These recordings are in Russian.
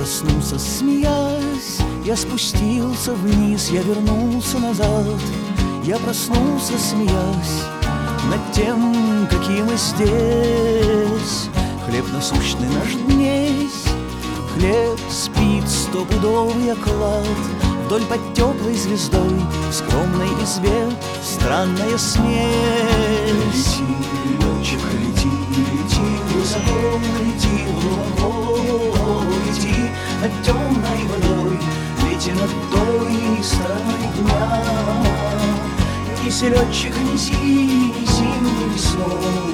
проснулся, смеясь, я спустился вниз, я вернулся назад. Я проснулся, смеясь, над тем, какие мы здесь. Хлеб насущный наш днесь, хлеб спит стопудовый оклад. Вдоль под теплой звездой в скромной избе странная смесь. Лети, летчик, лети, лети, высоко, лети, глубоко, лети над темной водой, лети над той стороной дня. Неси, летчик, неси, неси мне письмо,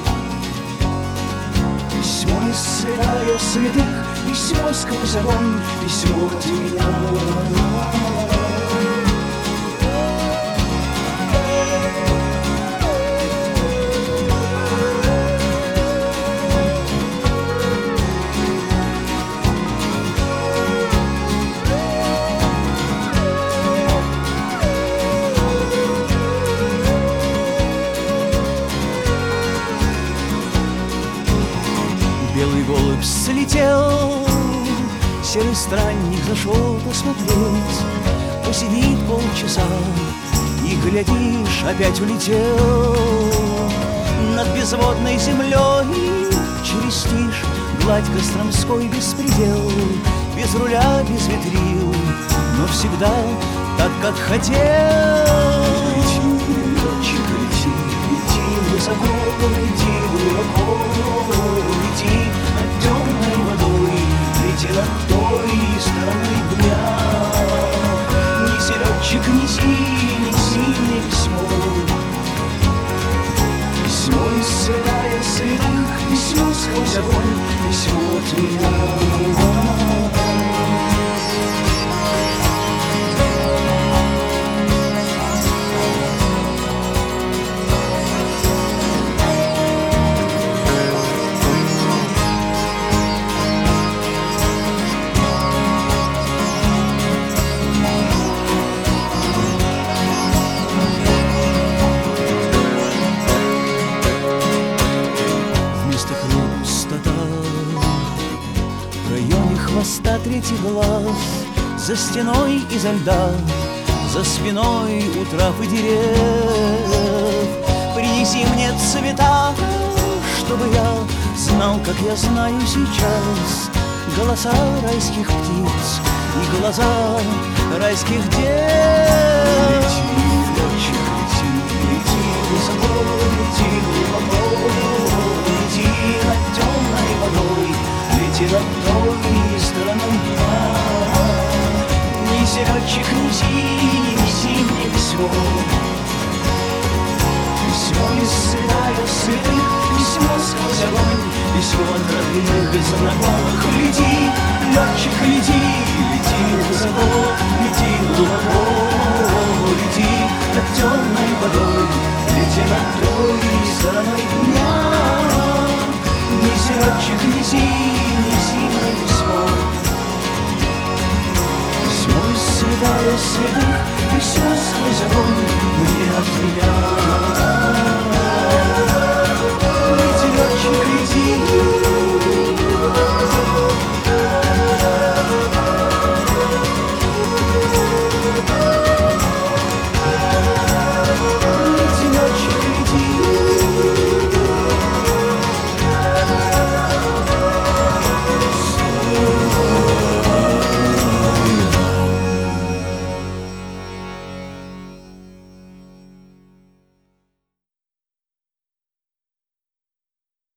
письмо из святая святых, письмо сквозь огонь, письмо от меня. Белый голубь слетел, серый странник зашел посмотреть. Посидит полчаса, и, глядишь, опять улетел над безводной землей. Через тишь, гладь Костромской беспредел, без руля, без ветрил, но всегда так, как хотел. Лети, летчик, лети, лети высоко, лети глубоко, лети над темной водой, лети над той стороной дня. Неси, летчик, неси, неси мне письмо, письмо из святая святых, письмо сквозь огонь, письмо от меня. Хвоста третий глаз, за стеной изо льда, за спиной у трав и дерев. Принеси мне цвета, чтобы я знал, как я знаю сейчас, голоса райских птиц и глаза райских дев. Лети, летчик, лети, лети высоко, лети глубоко, лети над темной водой, лети над той стороной дня. Неси, летчик, неси, неси мне письмо, письмо из святая святых, письмо сквозь огонь, письмо от родных знакомых. Лети, летчик, лети, лети высоко, лети глубоко, лети над темной водой, лети над той стороной дня. Неси, летчик, неси, неси мне письмо, письмо из святая святых, письмо сквозь огонь мне от меня.